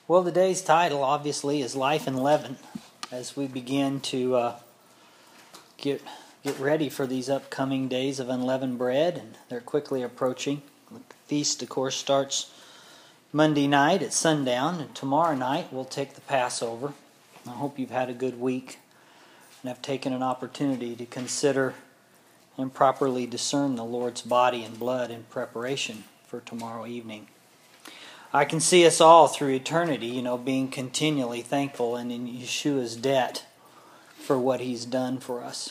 Well, today's title obviously is Life and Leaven, as we begin to get ready for these upcoming days of unleavened bread, and they're quickly approaching. The feast, of course, starts Monday night at sundown, and tomorrow night we'll take the Passover. I hope you've had a good week and have taken an opportunity to consider and properly discern the Lord's body and blood in preparation for tomorrow evening. I can see us all through eternity, being continually thankful and in Yeshua's debt for what He's done for us.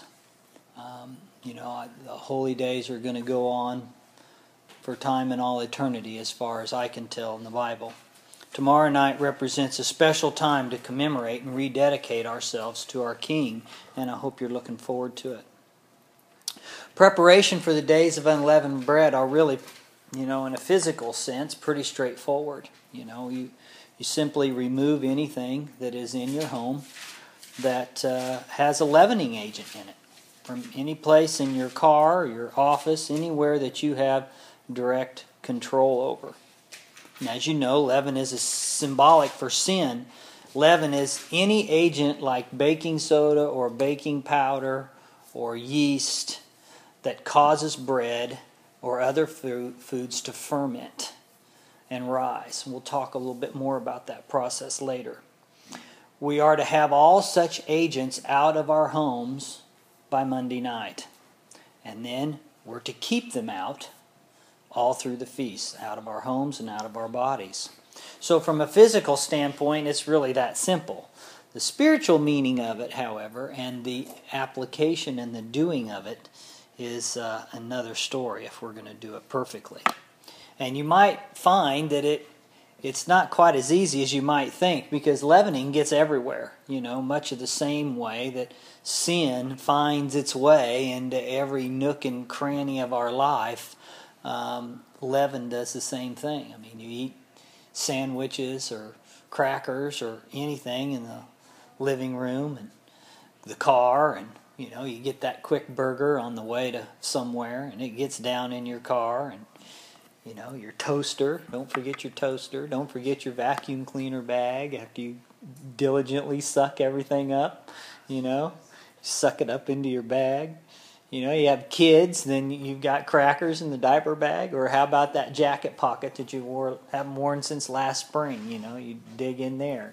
The holy days are going to go on for time and all eternity as far as I can tell in the Bible. Tomorrow night represents a special time to commemorate and rededicate ourselves to our King, and I hope you're looking forward to it. Preparation for the days of unleavened bread are really, in a physical sense, pretty straightforward. You simply remove anything that is in your home that has a leavening agent in it. From any place in your car, your office, anywhere that you have direct control over. And as you know, leaven is symbolic for sin. Leaven is any agent like baking soda or baking powder or yeast that causes bread or other foods to ferment and rise. We'll talk a little bit more about that process later. We are to have all such agents out of our homes by Monday night. And then we're to keep them out all through the feast, out of our homes and out of our bodies. So from a physical standpoint, it's really that simple. The spiritual meaning of it, however, and the application and the doing of it is another story if we're going to do it perfectly. And you might find that it's not quite as easy as you might think, because leavening gets everywhere, much of the same way that sin finds its way into every nook and cranny of our life. Leaven does the same thing. I mean, you eat sandwiches or crackers or anything in the living room and the car, and you get that quick burger on the way to somewhere, and it gets down in your car, and your toaster. Don't forget your toaster. Don't forget your vacuum cleaner bag after you diligently suck everything up. Suck it up into your bag. You have kids, then you've got crackers in the diaper bag. Or how about that jacket pocket that you haven't worn since last spring? You dig in there.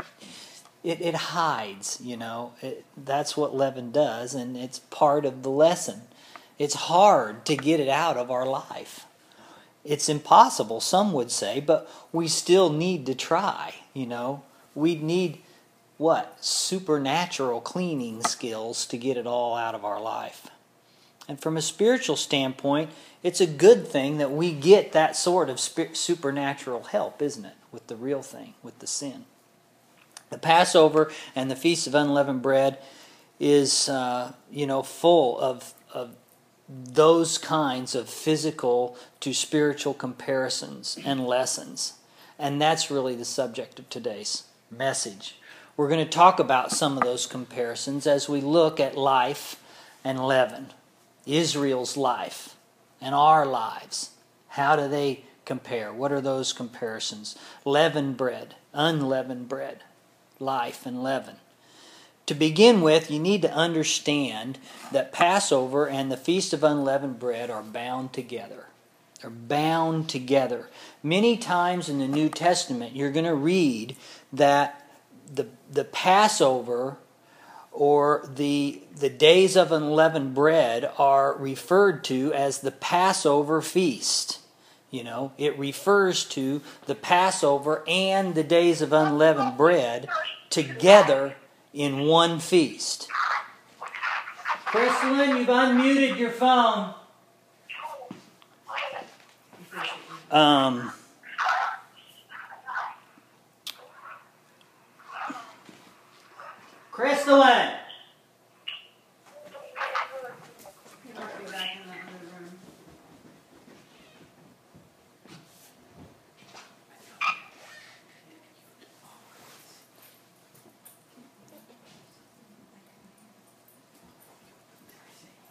It hides, that's what leaven does, and it's part of the lesson. It's hard to get it out of our life. It's impossible, some would say, but we still need to try, We need, supernatural cleaning skills to get it all out of our life. And from a spiritual standpoint, it's a good thing that we get that sort of supernatural help, isn't it, with the real thing, with the sin. The Passover and the Feast of Unleavened Bread is, full of those kinds of physical to spiritual comparisons and lessons. And that's really the subject of today's message. We're going to talk about some of those comparisons as we look at life and leaven. Israel's life and our lives. How do they compare? What are those comparisons? Leavened bread, unleavened bread, life and leaven. To begin with, you need to understand that Passover and the Feast of Unleavened Bread are bound together. They're bound together. Many times in the New Testament, you're going to read that the Passover or the days of unleavened bread are referred to as the Passover feast. It refers to the Passover and the days of unleavened bread together in one feast. Crystalline, you've unmuted your phone. Crystalline!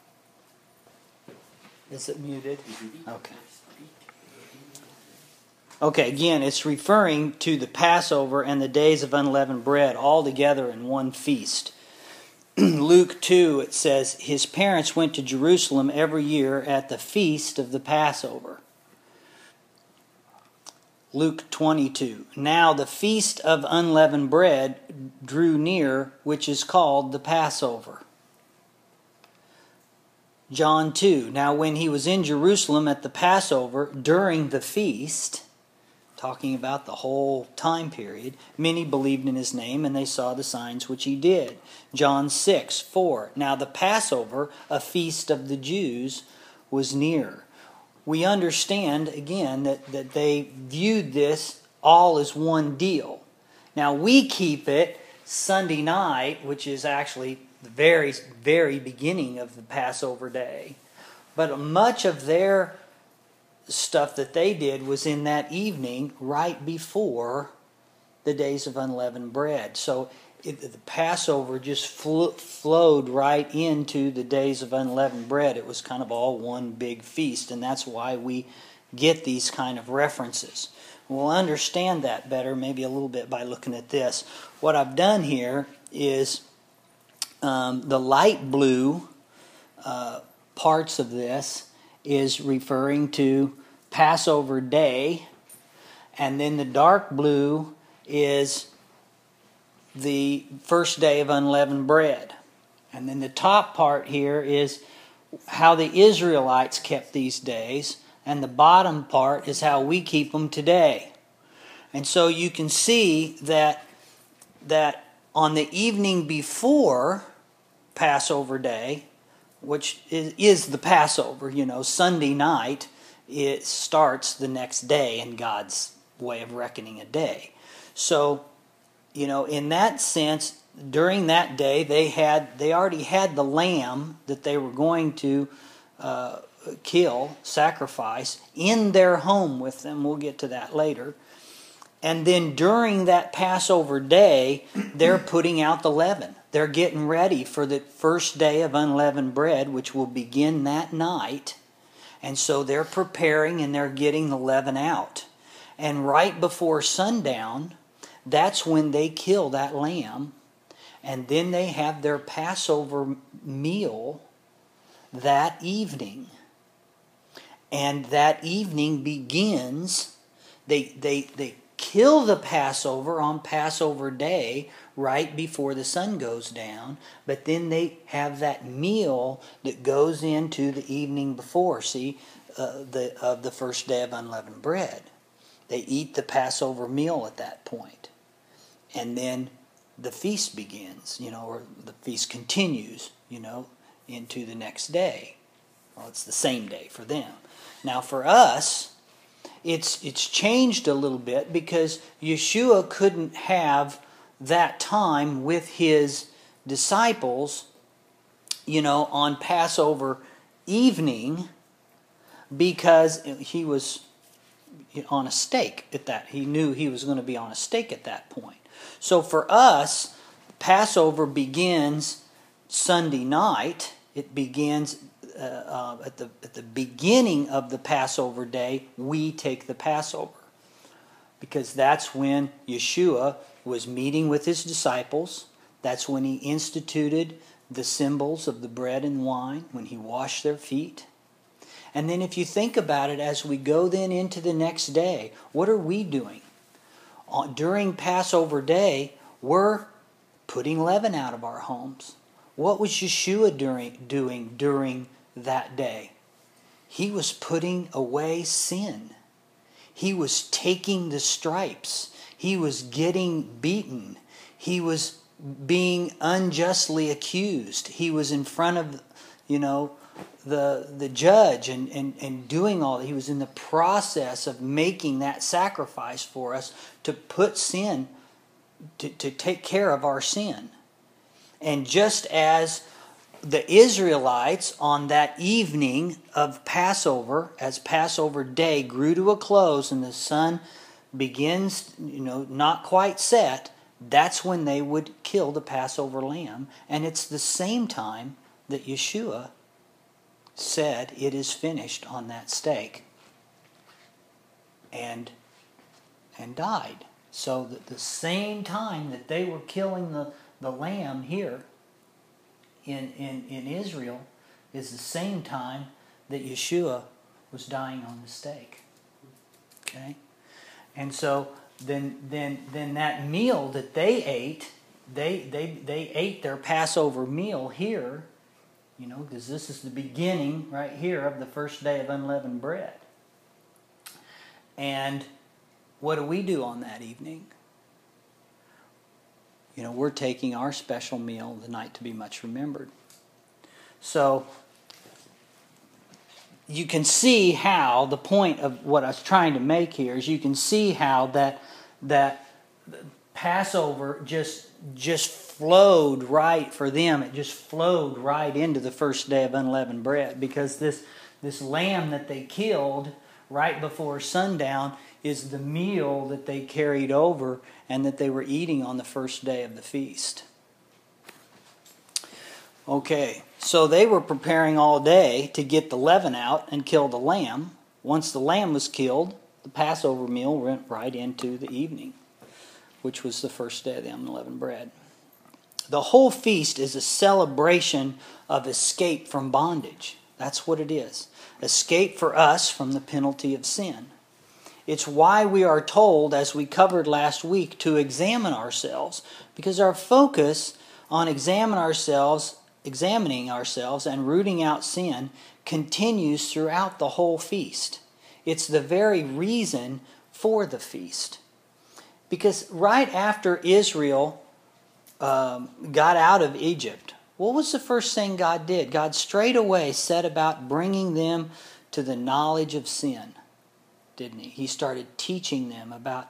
Is it muted? Okay. Okay, again, it's referring to the Passover and the days of unleavened bread all together in one feast. Luke 2, it says, his parents went to Jerusalem every year at the feast of the Passover. Luke 22, now the feast of unleavened bread drew near, which is called the Passover. John 2, now when he was in Jerusalem at the Passover during the feast, talking about the whole time period, many believed in his name, and they saw the signs which he did. John 6, 4, now the Passover, a feast of the Jews, was near. We understand, again, that they viewed this all as one deal. Now, we keep it Sunday night, which is actually the very, very beginning of the Passover day. But much of their stuff that they did was in that evening right before the days of unleavened bread. So the Passover just flowed right into the days of unleavened bread. It was kind of all one big feast, and that's why we get these kind of references. We'll understand that better maybe a little bit by looking at this. What I've done here is the light blue parts of this is referring to Passover day, and then the dark blue is the first day of unleavened bread. And then the top part here is how the Israelites kept these days, and the bottom part is how we keep them today. And so you can see that on the evening before Passover day, which is the Passover, Sunday night, it starts the next day in God's way of reckoning a day. So, in that sense, during that day, they already had the lamb that they were going to kill, sacrifice, in their home with them. We'll get to that later. And then during that Passover day, they're putting out the leaven. They're getting ready for the first day of unleavened bread, which will begin that night. And so they're preparing and they're getting the leaven out. And right before sundown, that's when they kill that lamb. And then they have their Passover meal that evening. And that evening begins, they kill the Passover on Passover day right before the sun goes down, but then they have that meal that goes into the evening before, of the first day of unleavened bread. They eat the Passover meal at that point. And then the feast begins, or the feast continues, into the next day. Well, it's the same day for them. Now for us, it's changed a little bit because Yeshua couldn't have that time with his disciples, on Passover evening, because he was on a stake at that. He knew he was going to be on a stake at that point. So for us, Passover begins Sunday night. It begins at the beginning of the Passover day. We take the Passover because that's when Yeshua was meeting with his disciples. That's when he instituted the symbols of the bread and wine, when he washed their feet. And then if you think about it, as we go then into the next day, what are we doing? During Passover day, we're putting leaven out of our homes. What was Yeshua doing during that day? He was putting away sin. He was taking the stripes. He was getting beaten. He was being unjustly accused. He was in front of, the judge and doing all that. He was in the process of making that sacrifice for us to put sin, to take care of our sin. And just as the Israelites on that evening of Passover, as Passover day grew to a close and the sun begins, not quite set, that's when they would kill the Passover lamb. And it's the same time that Yeshua said, "It is finished" on that stake. And and died. So that the same time that they were killing the lamb here in Israel is the same time that Yeshua was dying on the stake. Okay? And so then that meal that they ate, they ate their Passover meal here, because this is the beginning right here of the first day of unleavened bread. And what do we do on that evening? We're taking our special meal, the night to be much remembered. So you can see how the point of what I was trying to make here is you can see how that Passover just flowed right for them. It just flowed right into the first day of unleavened bread, because this lamb that they killed right before sundown is the meal that they carried over and that they were eating on the first day of the feast. Okay, so they were preparing all day to get the leaven out and kill the lamb. Once the lamb was killed, the Passover meal went right into the evening, which was the first day of the unleavened bread. The whole feast is a celebration of escape from bondage. That's what it is. Escape for us from the penalty of sin. It's why we are told, as we covered last week, to examine ourselves, because our focus on examining ourselves and rooting out sin continues throughout the whole feast. It's the very reason for the feast. Because right after Israel got out of Egypt, what was the first thing God did? God straight away set about bringing them to the knowledge of sin, didn't He? He started teaching them about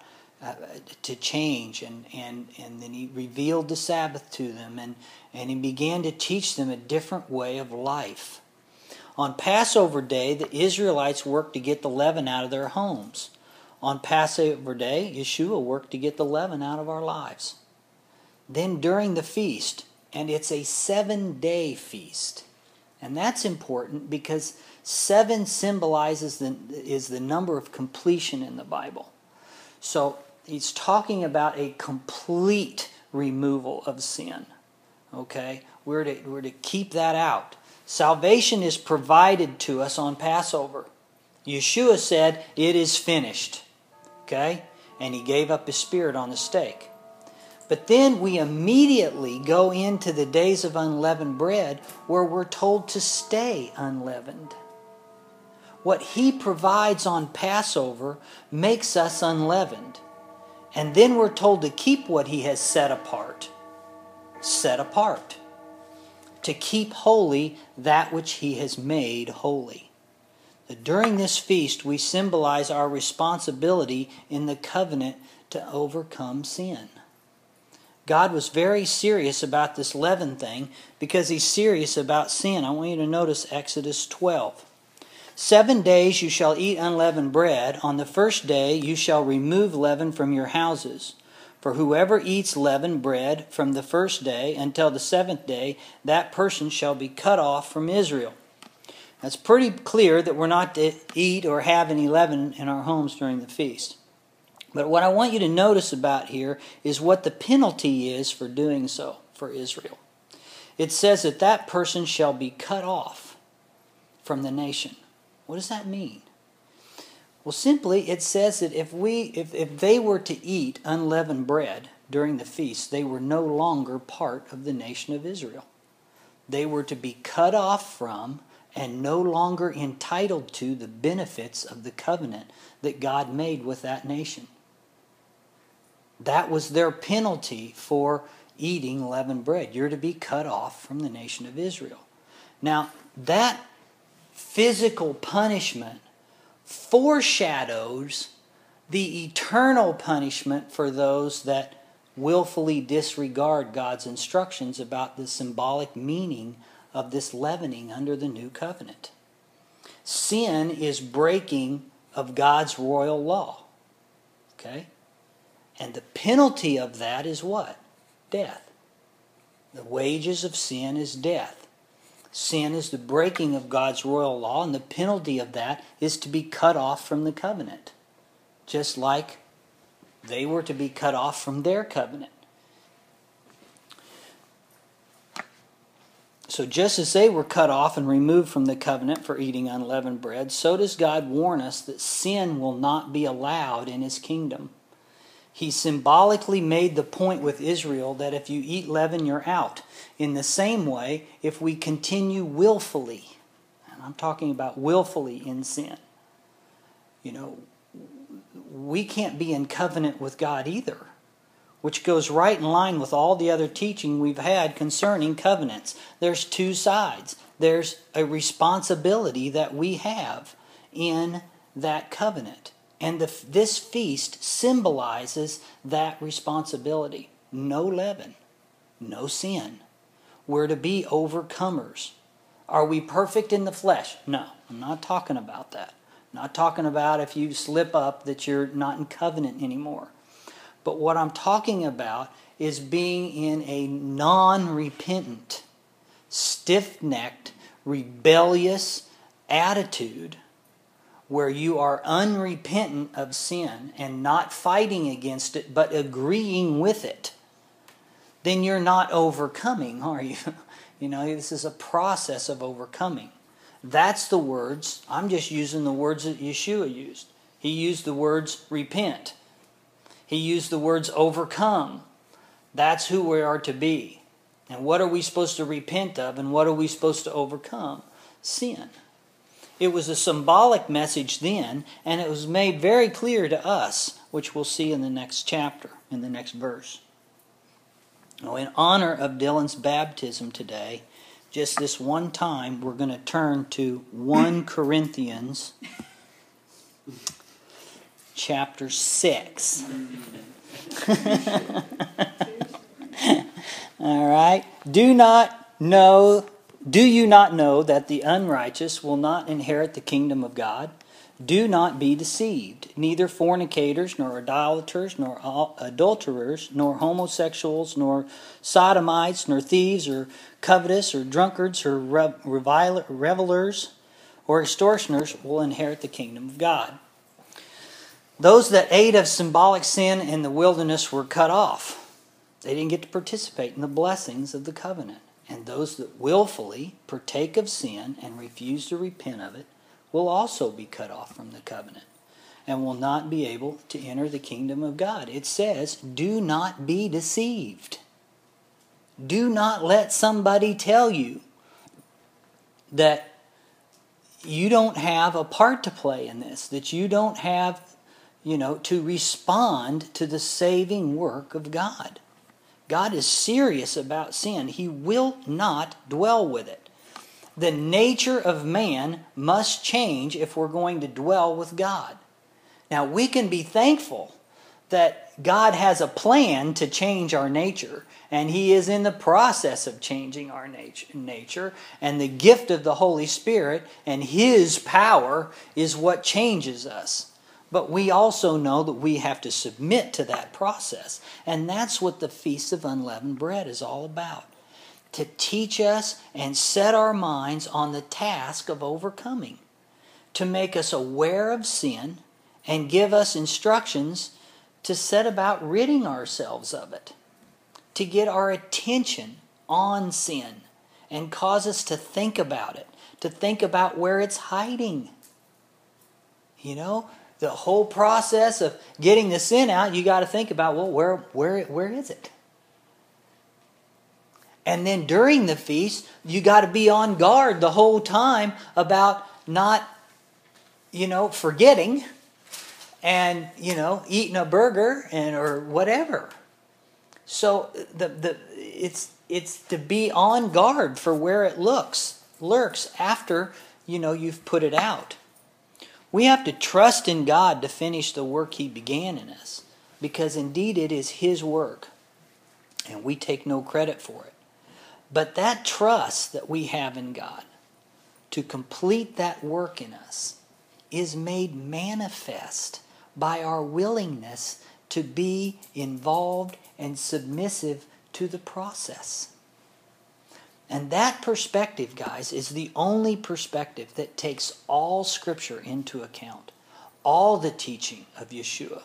to change, and then He revealed the Sabbath to them, and He began to teach them a different way of life. On Passover Day, the Israelites worked to get the leaven out of their homes. On Passover Day, Yeshua worked to get the leaven out of our lives. Then during the feast, and it's a 7-day feast, and that's important because 7 symbolizes is the number of completion in the Bible. So he's talking about a complete removal of sin. Okay, we're to keep that out. Salvation is provided to us on Passover. Yeshua said, "It is finished." Okay, and He gave up His spirit on the stake. But then we immediately go into the days of unleavened bread, where we're told to stay unleavened. What He provides on Passover makes us unleavened. And then we're told to keep what He has set apart. Set apart. To keep holy that which He has made holy. During this feast, we symbolize our responsibility in the covenant to overcome sin. God was very serious about this leaven thing because He's serious about sin. I want you to notice Exodus 12. 7 days you shall eat unleavened bread. On the first day you shall remove leaven from your houses. For whoever eats leavened bread from the first day until the 7th day, that person shall be cut off from Israel. It's pretty clear that we're not to eat or have any leaven in our homes during the feast. But what I want you to notice about here is what the penalty is for doing so for Israel. It says that that person shall be cut off from the nation. What does that mean? Well, simply it says that if they were to eat unleavened bread during the feast, they were no longer part of the nation of Israel. They were to be cut off from and no longer entitled to the benefits of the covenant that God made with that nation. That was their penalty for eating leavened bread. You're to be cut off from the nation of Israel. Now, that physical punishment foreshadows the eternal punishment for those that willfully disregard God's instructions about the symbolic meaning of this leavening under the new covenant. Sin is breaking of God's royal law. Okay? And the penalty of that is what? Death. The wages of sin is death. Sin is the breaking of God's royal law, and the penalty of that is to be cut off from the covenant. Just like They were to be cut off from their covenant. So just as they were cut off and removed from the covenant for eating unleavened bread, so does God warn us that sin will not be allowed in His kingdom. He symbolically made the point with Israel that if you eat leaven, you're out. In the same way, if we continue willfully, and I'm talking about willfully in sin, we can't be in covenant with God either, which goes right in line with all the other teaching we've had concerning covenants. There's two sides. There's a responsibility that we have in that covenant. And this feast symbolizes that responsibility. No leaven, no sin. We're to be overcomers. Are we perfect in the flesh? No, I'm not talking about that. I'm not talking about if you slip up that you're not in covenant anymore. But what I'm talking about is being in a non-repentant, stiff-necked, rebellious attitude where you are unrepentant of sin and not fighting against it but agreeing with it. Then you're not overcoming, are you? This is a process of overcoming. That's the words. I'm just using the words that Yeshua used. He used the words repent. He used the words overcome. That's who we are to be. And what are we supposed to repent of, and what are we supposed to overcome? Sin. It was a symbolic message then, and it was made very clear to us, which we'll see in the next chapter, in the next verse. Now, in honor of Dylan's baptism today, just this one time, we're going to turn to 1 Corinthians chapter 6. All right. Do you not know that the unrighteous will not inherit the kingdom of God? Do not be deceived. Neither fornicators, nor idolaters, nor adulterers, nor homosexuals, nor sodomites, nor thieves, or covetous, or drunkards, or revelers, or extortioners will inherit the kingdom of God. Those that ate of symbolic sin in the wilderness were cut off. They didn't get to participate in the blessings of the covenant. And those that willfully partake of sin and refuse to repent of it will also be cut off from the covenant and will not be able to enter the kingdom of God. It says, do not be deceived. Do not let somebody tell you that you don't have a part to play in this, that you don't have, to respond to the saving work of God. God is serious about sin. He will not dwell with it. The nature of man must change if we're going to dwell with God. Now, we can be thankful that God has a plan to change our nature, and He is in the process of changing our nature, and the gift of the Holy Spirit and His power is what changes us. But we also know that we have to submit to that process, and that's what the Feast of Unleavened Bread is all about. To teach us and set our minds on the task of overcoming, to make us aware of sin and give us instructions to set about ridding ourselves of it, to get our attention on sin and cause us to think about it, to think about where it's hiding. The whole process of getting the sin out, you got to think about, well, where is it? And then during the feast, you got to be on guard the whole time about not, forgetting and, eating a burger or whatever. So it's to be on guard for where it lurks after, you've put it out. We have to trust in God to finish the work He began in us, because indeed it is His work, and we take no credit for it. But that trust that we have in God to complete that work in us is made manifest by our willingness to be involved and submissive to the process. And that perspective, guys, is the only perspective that takes all Scripture into account, all the teaching of Yeshua.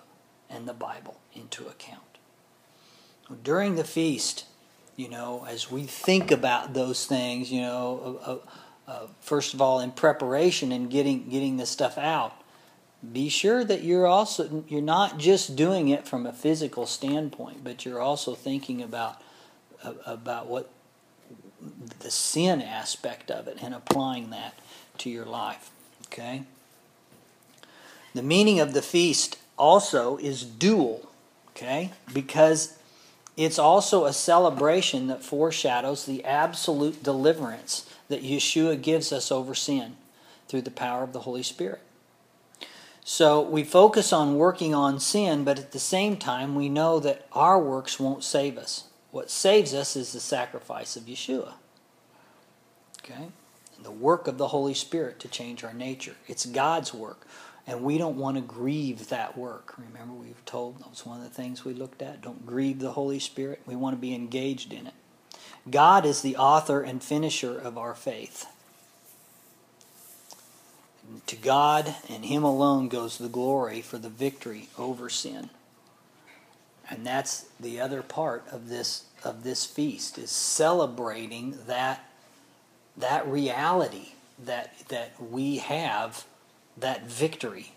and the Bible into account. During the feast, as we think about those things, first of all, in preparation and getting this stuff out, be sure that you're not just doing it from a physical standpoint, but you're also thinking about what the sin aspect of it and applying that to your life. Okay? The meaning of the feast also is dual, okay? Because it's also a celebration that foreshadows the absolute deliverance that Yeshua gives us over sin through the power of the Holy Spirit. So we focus on working on sin, but at the same time we know that our works won't save us. What saves us is the sacrifice of Yeshua. Okay? And the work of the Holy Spirit to change our nature. It's God's work. And we don't want to grieve that work. Remember, we were told, that was one of the things we looked at. Don't grieve the Holy Spirit. We want to be engaged in it. God is the author and finisher of our faith. To God and Him alone goes the glory for the victory over sin. And that's the other part of this feast, is celebrating that reality that we have, that victory.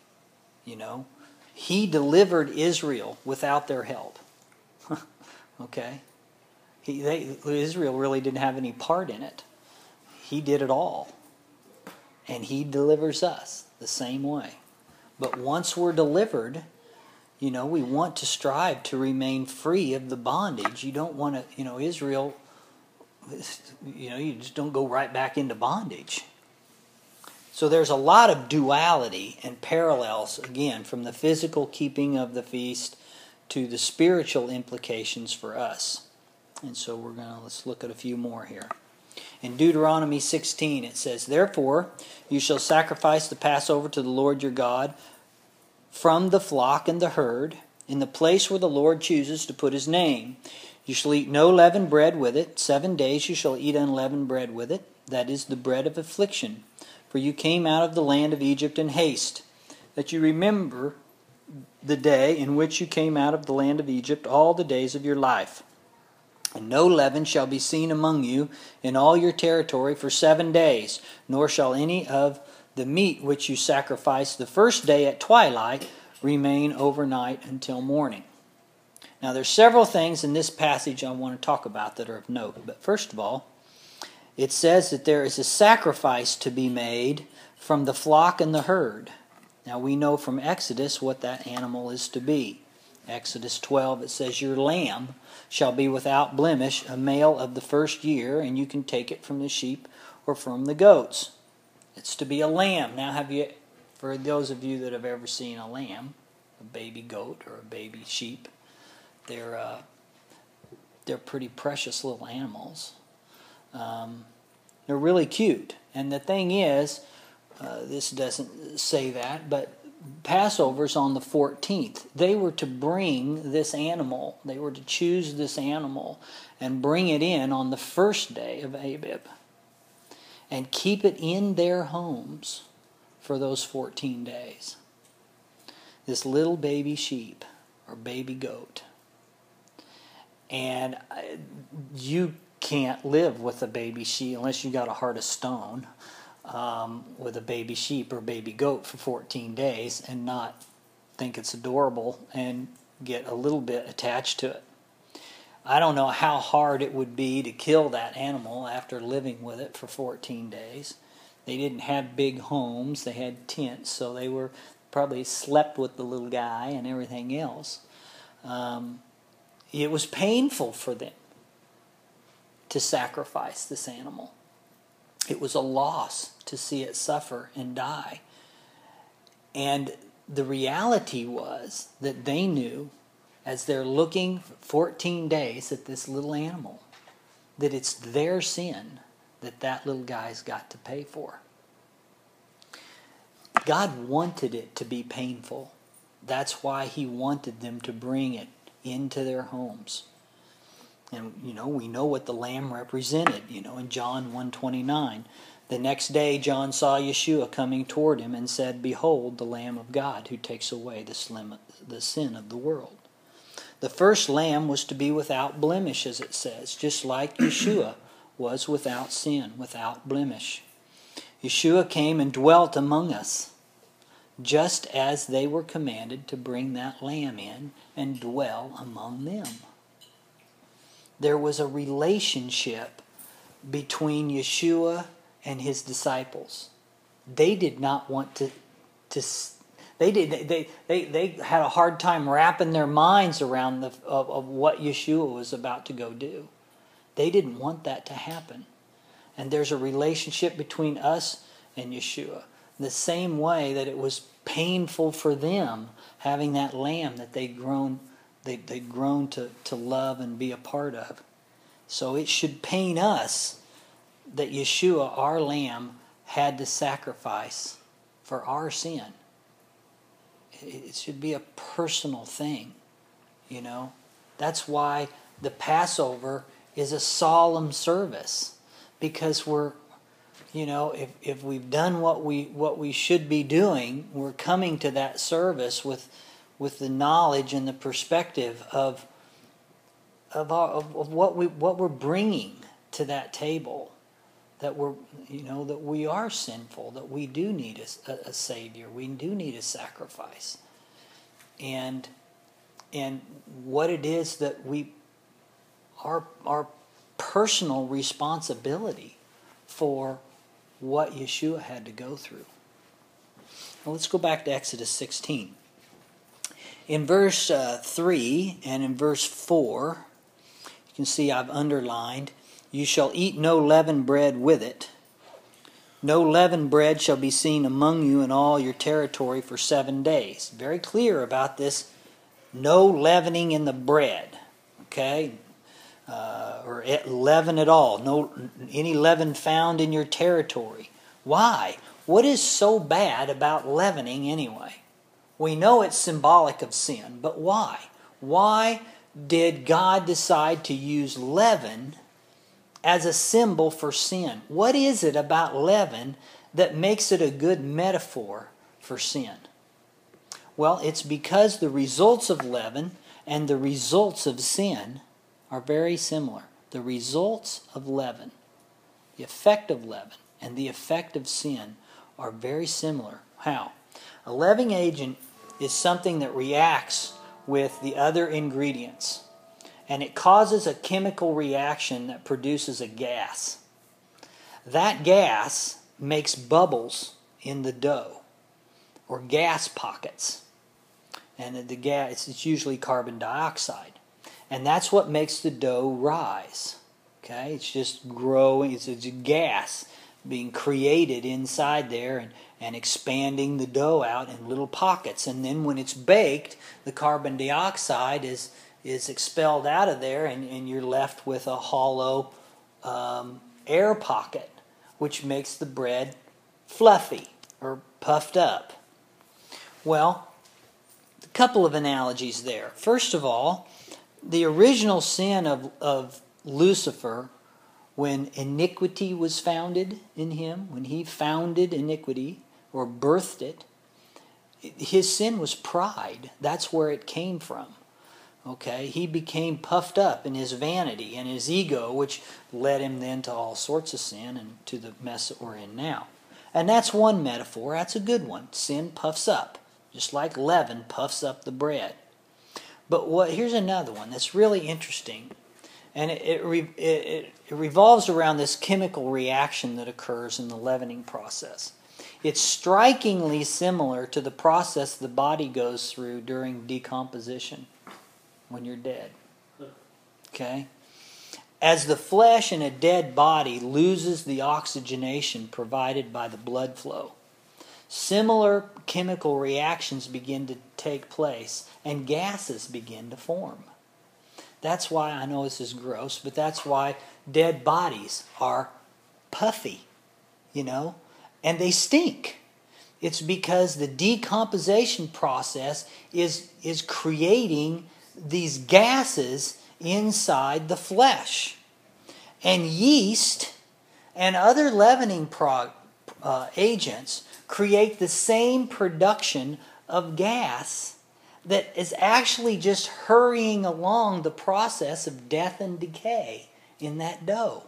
He delivered Israel without their help. Okay? Israel really didn't have any part in it. He did it all. And He delivers us the same way. But once we're delivered, we want to strive to remain free of the bondage. You don't want to, Israel, you just don't go right back into bondage. So there's a lot of duality and parallels, again, from the physical keeping of the feast to the spiritual implications for us. And so let's look at a few more here. In Deuteronomy 16 it says, "Therefore you shall sacrifice the Passover to the Lord your God from the flock and the herd, in the place where the Lord chooses to put His name. You shall eat no leavened bread with it. 7 days you shall eat unleavened bread with it. That is the bread of affliction. For you came out of the land of Egypt in haste, that you remember the day in which you came out of the land of Egypt all the days of your life. And no leaven shall be seen among you in all your territory for 7 days, nor shall any of the meat which you sacrifice the first day at twilight remain overnight until morning." Now there's several things in this passage I want to talk about that are of note. But first of all, it says that there is a sacrifice to be made from the flock and the herd. Now we know from Exodus what that animal is to be. Exodus 12, it says, "Your lamb shall be without blemish, a male of the first year, and you can take it from the sheep or from the goats." It's to be a lamb. Now for those of you that have ever seen a lamb, a baby goat or a baby sheep, they're pretty precious little animals. They're really cute. And the thing is, this doesn't say that, but Passover's on the 14th. They were to bring this animal. They were to choose this animal and bring it in on the first day of Abib and keep it in their homes for those 14 days. This little baby sheep or baby goat. And you can't live with a baby sheep unless you got a heart of stone. With a baby sheep or baby goat for 14 days and not think it's adorable and get a little bit attached to it. I don't know how hard it would be to kill that animal after living with it for 14 days. They didn't have big homes. They had tents, so they were probably slept with the little guy and everything else. It was painful for them to sacrifice this animal. It was a loss to see it suffer and die. And the reality was that they knew, as they're looking for 14 days at this little animal, that it's their sin that little guy's got to pay for. God wanted it to be painful. That's why He wanted them to bring it into their homes. And, we know what the lamb represented, in John 1:29, The next day John saw Yeshua coming toward him and said, "Behold, the Lamb of God who takes away the sin of the world." The first lamb was to be without blemish, as it says, just like Yeshua was without sin, without blemish. Yeshua came and dwelt among us, just as they were commanded to bring that lamb in and dwell among them. There was a relationship between Yeshua and his disciples. They did not want to they had a hard time wrapping their minds around of what Yeshua was about to go do. They didn't want that to happen. And there's a relationship between us and Yeshua. The same way that it was painful for them having that lamb that they'd grown to love and be a part of. So it should pain us that Yeshua, our lamb, had to sacrifice for our sin. It should be a personal thing, you know. That's why the Passover is a solemn service, because we're, you know, if we've done what we should be doing, we're coming to that service with the knowledge and the perspective of what we're bringing to that table. That that we are sinful, that we do need a Savior, we do need a sacrifice, and what it is that our personal responsibility for what Yeshua had to go through. Now let's go back to Exodus 16. In verse 3 and in verse 4, you can see I've underlined, "You shall eat no leavened bread with it. No leavened bread shall be seen among you in all your territory for 7 days." Very clear about this. No leavening in the bread. Okay? Or leaven at all. No any leaven found in your territory. Why? What is so bad about leavening anyway? We know it's symbolic of sin, but why? Why did God decide to use leaven as a symbol for sin? What is it about leaven that makes it a good metaphor for sin? Well, it's because the results of leaven and the results of sin are very similar. The results of leaven, the effect of leaven, and the effect of sin are very similar. How? A leavening agent is something that reacts with the other ingredients, and it causes a chemical reaction that produces a gas. That gas makes bubbles in the dough, or gas pockets. And the gas, it's usually carbon dioxide. And that's what makes the dough rise. Okay? It's just growing, it's a gas being created inside there and expanding the dough out in little pockets. And then when it's baked, the carbon dioxide is expelled out of there, and you're left with a hollow air pocket, which makes the bread fluffy or puffed up. Well, a couple of analogies there. First of all, the original sin of Lucifer, when iniquity was founded in him, when he founded iniquity or birthed it, his sin was pride. That's where it came from. Okay, he became puffed up in his vanity and his ego, which led him then to all sorts of sin and to the mess that we're in now. And that's one metaphor. That's a good one. Sin puffs up, just like leaven puffs up the bread. But here's another one that's really interesting, and it revolves around this chemical reaction that occurs in the leavening process. It's strikingly similar to the process the body goes through during decomposition when you're dead. Okay? As the flesh in a dead body loses the oxygenation provided by the blood flow, similar chemical reactions begin to take place and gases begin to form. That's why, I know this is gross, but that's why dead bodies are puffy, and they stink. It's because the decomposition process is creating these gases inside the flesh. And yeast and other leavening agents create the same production of gas that is actually just hurrying along the process of death and decay in that dough.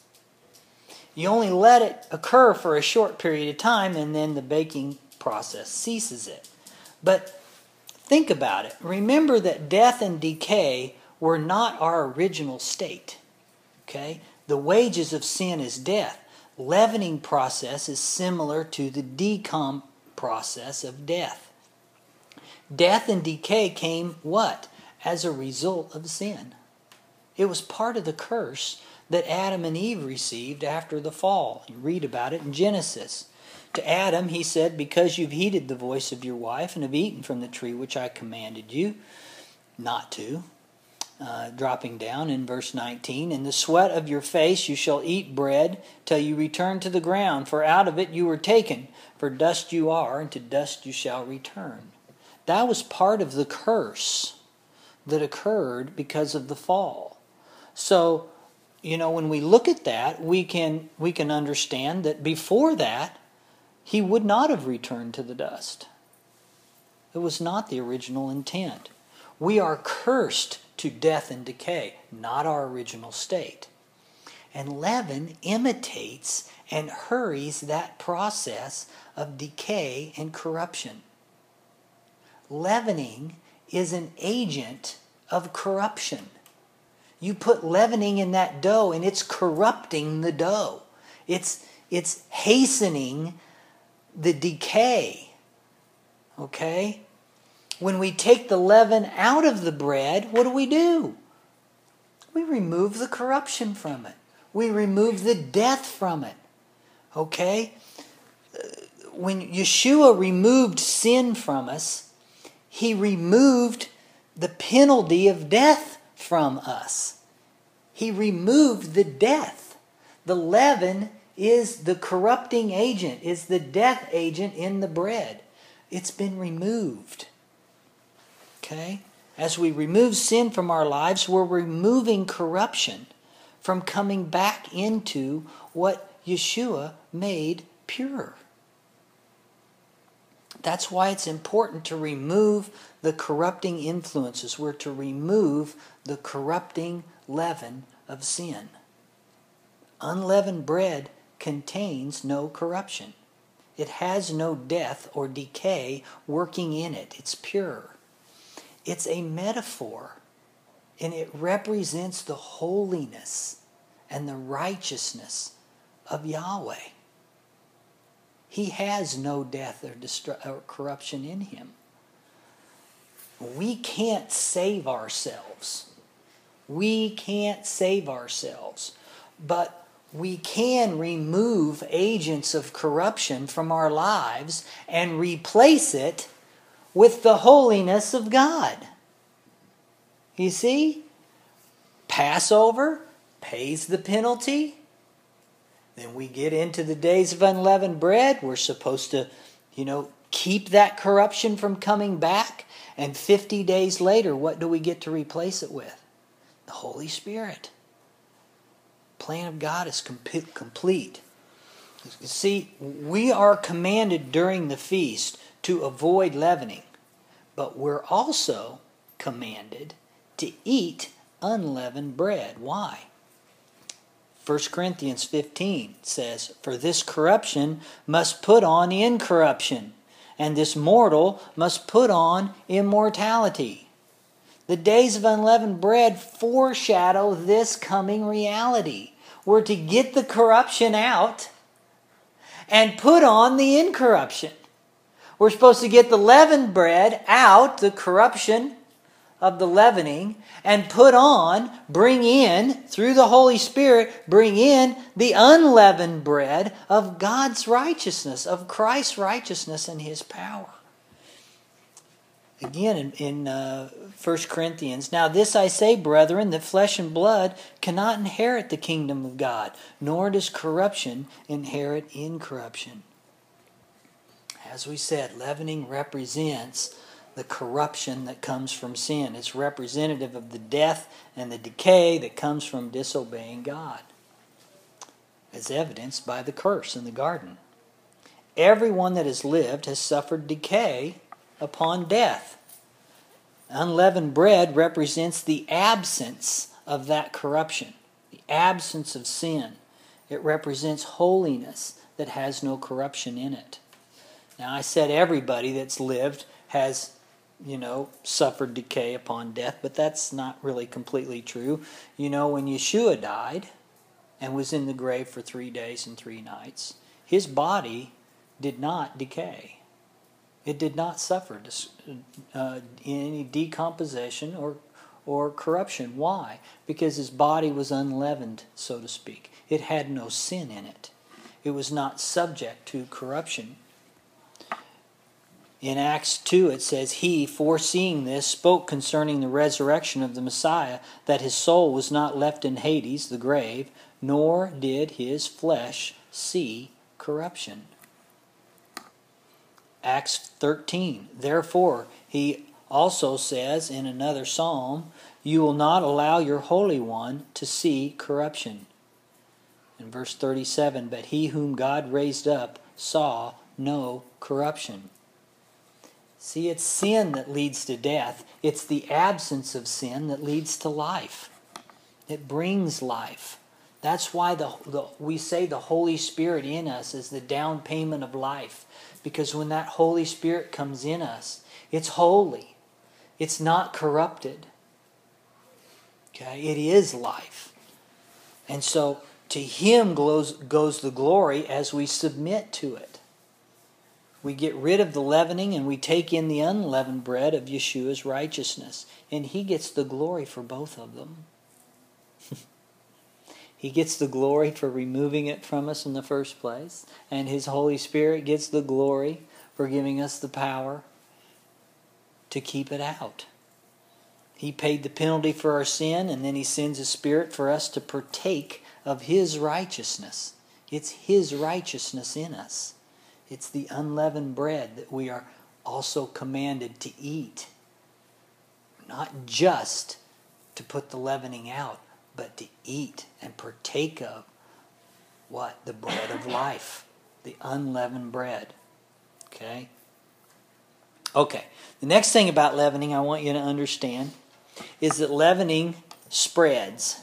You only let it occur for a short period of time, and then the baking process ceases it. But think about it. Remember that death and decay were not our original state. Okay? The wages of sin is death. Leavening process is similar to the decom process of death. Death and decay came what? As a result of sin. It was part of the curse that Adam and Eve received after the fall. You read about it in Genesis. To Adam, he said, because you've heeded the voice of your wife and have eaten from the tree which I commanded you not to. Dropping down in verse 19, in the sweat of your face you shall eat bread till you return to the ground, for out of it you were taken. For dust you are, and to dust you shall return. That was part of the curse that occurred because of the fall. So, when we look at that, we can understand that before that, he would not have returned to the dust. It was not the original intent. We are cursed to death and decay, not our original state. And leaven imitates and hurries that process of decay and corruption. Leavening is an agent of corruption. You put leavening in that dough and it's corrupting the dough. It's hastening the decay. Okay? When we take the leaven out of the bread, what do? We remove the corruption from it. We remove the death from it. Okay? When Yeshua removed sin from us, he removed the penalty of death from us. He removed the death. The leaven is the corrupting agent, is the death agent in the bread. It's been removed. Okay? As we remove sin from our lives, we're removing corruption from coming back into what Yeshua made pure. That's why it's important to remove the corrupting influences. We're to remove the corrupting leaven of sin. Unleavened bread contains no corruption. It has no death or decay working in it. It's pure. It's a metaphor, and it represents the holiness and the righteousness of Yahweh. He has no death or corruption in him. We can't save ourselves. We can't save ourselves. But we can remove agents of corruption from our lives and replace it with the holiness of God. You see? Passover pays the penalty. Then we get into the days of unleavened bread. We're supposed to, keep that corruption from coming back. And 50 days later, what do we get to replace it with? The Holy Spirit. The plan of God is complete. See, we are commanded during the feast to avoid leavening. But we're also commanded to eat unleavened bread. Why? 1 Corinthians 15 says, for this corruption must put on incorruption, and this mortal must put on immortality. The days of unleavened bread foreshadow this coming reality. We're to get the corruption out and put on the incorruption. We're supposed to get the leavened bread out, the corruption of the leavening, and bring in, through the Holy Spirit, bring in the unleavened bread of God's righteousness, of Christ's righteousness and His power. Again, in 1 Corinthians, now this I say, brethren, that flesh and blood cannot inherit the kingdom of God, nor does corruption inherit incorruption. As we said, leavening represents the corruption that comes from sin. It's representative of the death and the decay that comes from disobeying God. as evidenced by the curse in the garden. Everyone that has lived has suffered decay upon death. Unleavened bread represents the absence of that corruption, the absence of sin. It represents holiness that has no corruption in it. Now, I said everybody that's lived has, suffered decay upon death, but that's not really completely true. When Yeshua died and was in the grave for 3 days and 3 nights, his body did not decay. It did not suffer any decomposition or corruption. Why? Because his body was unleavened, so to speak. It had no sin in it. It was not subject to corruption. In Acts 2 it says, He, foreseeing this, spoke concerning the resurrection of the Messiah, that his soul was not left in Hades, the grave, nor did his flesh see corruption. Acts 13, therefore, he also says in another psalm, You will not allow your Holy One to see corruption. In verse 37, But he whom God raised up saw no corruption. See, it's sin that leads to death. It's the absence of sin that leads to life. It brings life. That's why we say the Holy Spirit in us is the down payment of life. Because when that Holy Spirit comes in us, it's holy. It's not corrupted. Okay? It is life. And so to Him goes the glory as we submit to it. We get rid of the leavening and we take in the unleavened bread of Yeshua's righteousness. And He gets the glory for both of them. He gets the glory for removing it from us in the first place. And His Holy Spirit gets the glory for giving us the power to keep it out. He paid the penalty for our sin, and then He sends His Spirit for us to partake of His righteousness. It's His righteousness in us. It's the unleavened bread that we are also commanded to eat. Not just to put the leavening out, but to eat and partake of what? The bread of life. The unleavened bread. Okay? Okay. The next thing about leavening I want you to understand is that leavening spreads.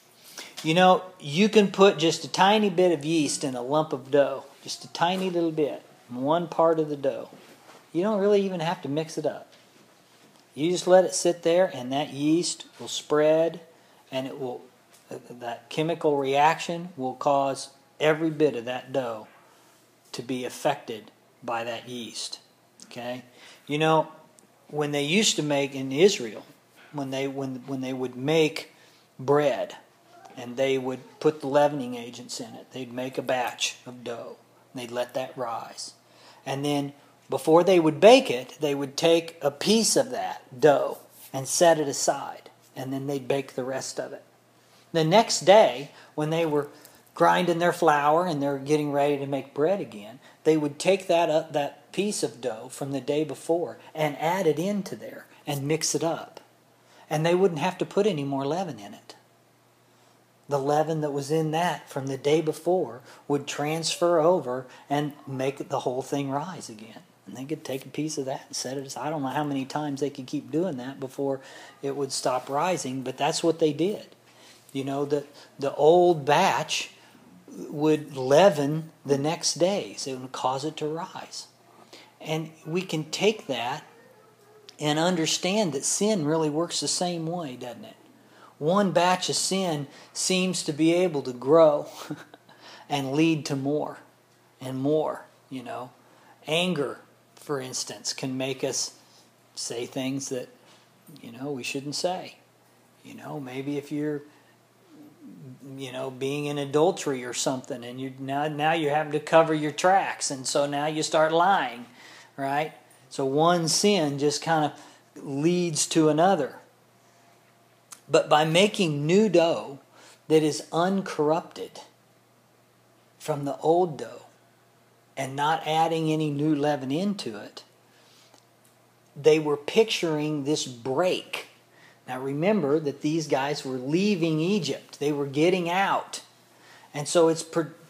You can put just a tiny bit of yeast in a lump of dough. Just a tiny little bit. In one part of the dough. You don't really even have to mix it up. You just let it sit there and that yeast will spread, and that chemical reaction will cause every bit of that dough to be affected by that yeast. Okay? When they used to make in Israel, when they would make bread and they would put the leavening agents in it, they'd make a batch of dough. And they'd let that rise. And then before they would bake it, they would take a piece of that dough and set it aside. And then they'd bake the rest of it. The next day, when they were grinding their flour and they're getting ready to make bread again, they would take that piece of dough from the day before and add it into there and mix it up. And they wouldn't have to put any more leaven in it. The leaven that was in that from the day before would transfer over and make the whole thing rise again. And they could take a piece of that and set it aside. I don't know how many times they could keep doing that before it would stop rising, but that's what they did. The old batch would leaven the next day, so it would cause it to rise. And we can take that and understand that sin really works the same way, doesn't it? One batch of sin seems to be able to grow and lead to more and more, Anger, for instance, can make us say things that, we shouldn't say. Maybe if you're, being in adultery or something, and you now you're having to cover your tracks, and so now you start lying, right? So one sin just kind of leads to another. But by making new dough that is uncorrupted from the old dough and not adding any new leaven into it, they were picturing this break. Now remember that these guys were leaving Egypt. They were getting out. And so it's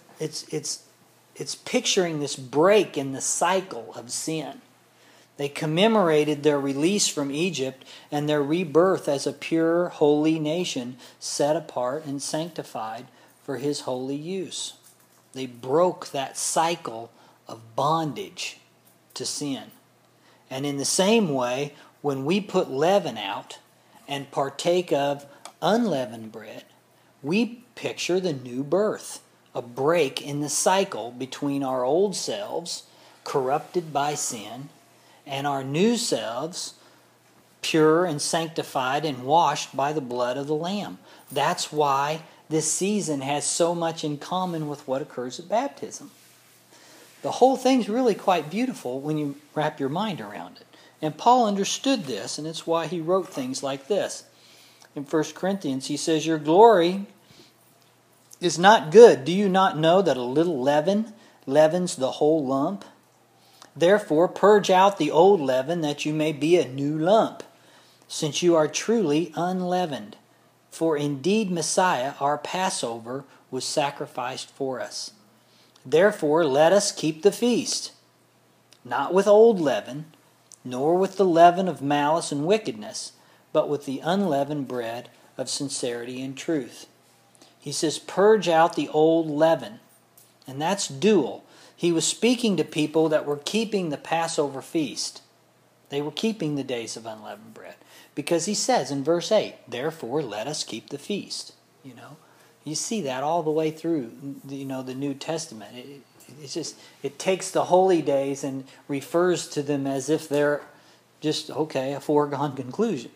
picturing this break in the cycle of sin. They commemorated their release from Egypt and their rebirth as a pure, holy nation set apart and sanctified for His holy use. They broke that cycle of bondage to sin. And in the same way, when we put leaven out and partake of unleavened bread, we picture the new birth, a break in the cycle between our old selves, corrupted by sin, and our new selves, pure and sanctified and washed by the blood of the Lamb. That's why this season has so much in common with what occurs at baptism. The whole thing's really quite beautiful when you wrap your mind around it. And Paul understood this, and it's why he wrote things like this. In 1 Corinthians, he says, "Your glory is not good. Do you not know that a little leaven leavens the whole lump? Therefore, purge out the old leaven, that you may be a new lump, since you are truly unleavened. For indeed Messiah, our Passover, was sacrificed for us. Therefore, let us keep the feast, not with old leaven, nor with the leaven of malice and wickedness, but with the unleavened bread of sincerity and truth." He says, purge out the old leaven. And that's dual. He was speaking to people that were keeping the Passover feast. They were keeping the days of unleavened bread. Because he says in verse 8, therefore let us keep the feast. You see that all the way through the New Testament. It takes the holy days and refers to them as if they're just, a foregone conclusion.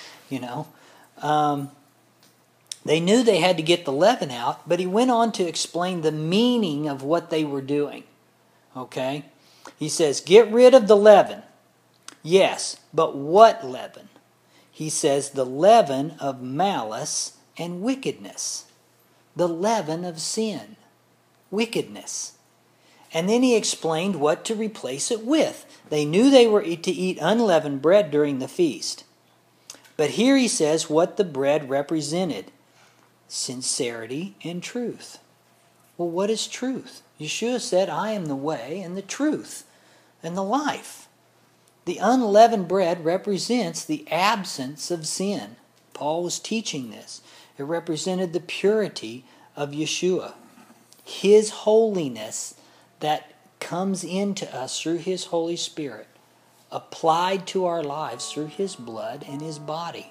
They knew they had to get the leaven out, but he went on to explain the meaning of what they were doing. Okay? He says, get rid of the leaven. Yes, but what leaven? He says, the leaven of malice and wickedness. The leaven of sin. Wickedness. And then he explained what to replace it with. They knew they were to eat unleavened bread during the feast. But here he says what the bread represented. Sincerity and truth. Well, what is truth? Yeshua said, I am the way and the truth and the life. The unleavened bread represents the absence of sin. Paul was teaching this. It represented the purity of Yeshua. His holiness that comes into us through His Holy Spirit, applied to our lives through His blood and His body.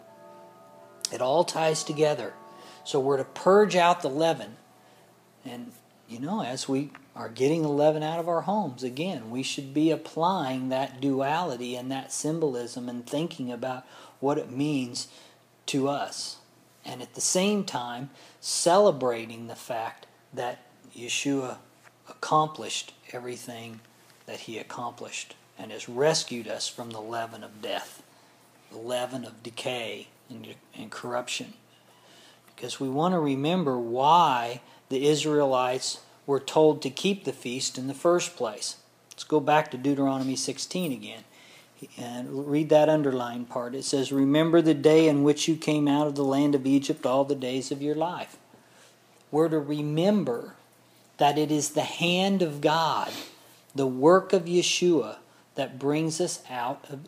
It all ties together. So we're to purge out the leaven. And, as we are getting the leaven out of our homes, again, we should be applying that duality and that symbolism and thinking about what it means to us. And at the same time, celebrating the fact that Yeshua accomplished everything that He accomplished and has rescued us from the leaven of death, the leaven of decay and corruption. Because we want to remember why the Israelites were told to keep the feast in the first place. Let's go back to Deuteronomy 16 again and read that underlined part. It says, remember the day in which you came out of the land of Egypt all the days of your life. We're to remember that it is the hand of God, the work of Yeshua, that brings us out of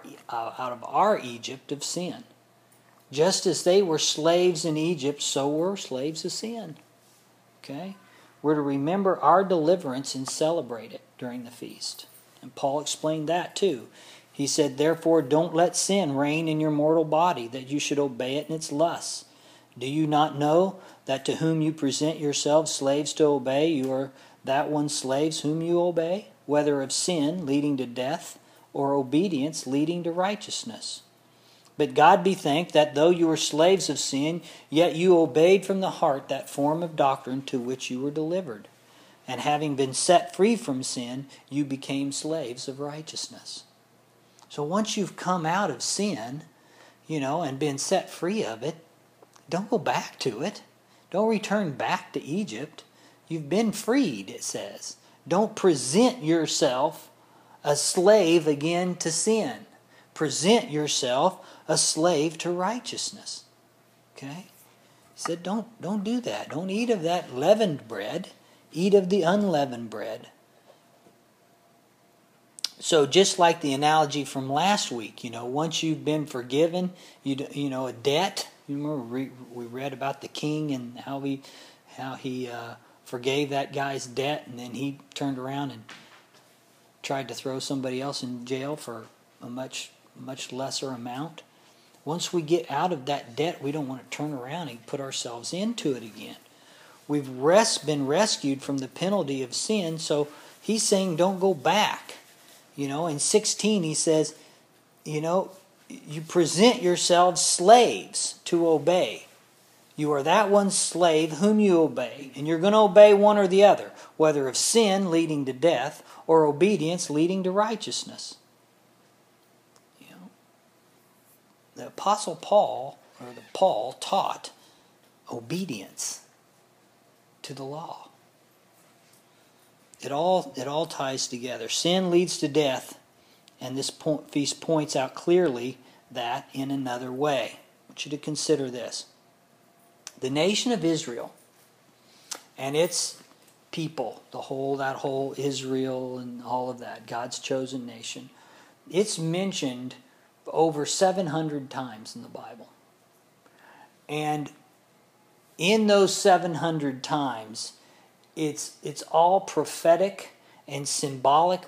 our Egypt of sin. Just as they were slaves in Egypt, so were slaves of sin. Okay? We're to remember our deliverance and celebrate it during the feast. And Paul explained that too. He said, therefore, don't let sin reign in your mortal body, that you should obey it in its lusts. Do you not know that to whom you present yourselves slaves to obey, you are that one slaves whom you obey, whether of sin leading to death or obedience leading to righteousness? But God be thanked that though you were slaves of sin, yet you obeyed from the heart that form of doctrine to which you were delivered. And having been set free from sin, you became slaves of righteousness. So once you've come out of sin, and been set free of it, don't go back to it. Don't return back to Egypt. You've been freed, it says. Don't present yourself a slave again to sin. Present yourself a slave to righteousness. Okay? He said, don't do that. Don't eat of that leavened bread. Eat of the unleavened bread. So just like the analogy from last week, once you've been forgiven, a debt. You remember we read about the king and how he forgave that guy's debt, and then he turned around and tried to throw somebody else in jail for a much lesser amount. Once we get out of that debt, we don't want to turn around and put ourselves into it again. We've been rescued from the penalty of sin, so he's saying don't go back. In 16 he says, you present yourselves slaves to obey. You are that one slave whom you obey, and you're going to obey one or the other, whether of sin leading to death or obedience leading to righteousness. The Apostle Paul taught obedience to the law. It all ties together. Sin leads to death, and this feast points out clearly that in another way. I want you to consider this. The nation of Israel and its people, that whole Israel and all of that, God's chosen nation, it's mentioned over 700 times in the Bible. And in those 700 times, it's all prophetic and symbolic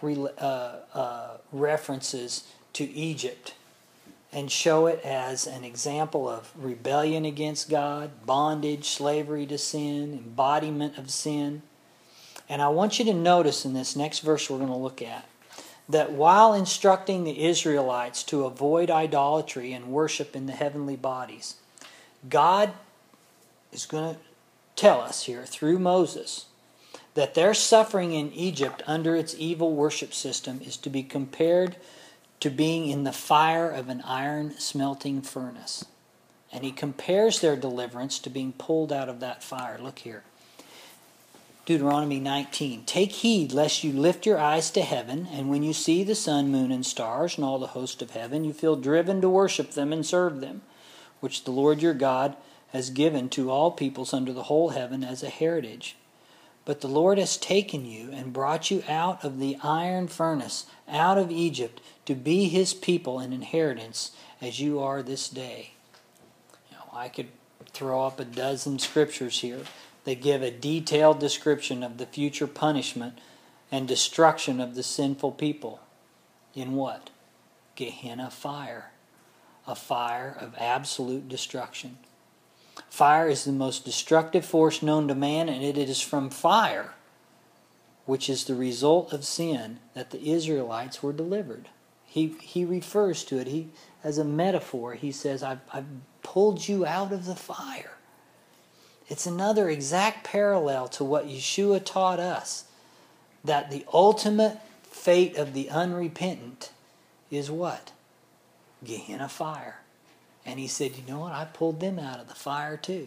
references to Egypt, and show it as an example of rebellion against God, bondage, slavery to sin, embodiment of sin. And I want you to notice in this next verse we're going to look at, that while instructing the Israelites to avoid idolatry and worship in the heavenly bodies, God is going to tell us here through Moses that their suffering in Egypt under its evil worship system is to be compared to being in the fire of an iron smelting furnace. And he compares their deliverance to being pulled out of that fire. Look here. Deuteronomy 19. Take heed lest you lift your eyes to heaven, and when you see the sun, moon, and stars, and all the host of heaven, you feel driven to worship them and serve them, which the Lord your God has given to all peoples under the whole heaven as a heritage. But the Lord has taken you and brought you out of the iron furnace, out of Egypt, to be his people and inheritance, as you are this day. I could throw up a dozen scriptures here that give a detailed description of the future punishment and destruction of the sinful people. In what? Gehenna fire. A fire of absolute destruction. Fire is the most destructive force known to man, and it is from fire, which is the result of sin, that the Israelites were delivered. He refers to it as a metaphor. He says, I've pulled you out of the fire. It's another exact parallel to what Yeshua taught us, that the ultimate fate of the unrepentant is what? Gehenna fire. And he said, you know what? I pulled them out of the fire too.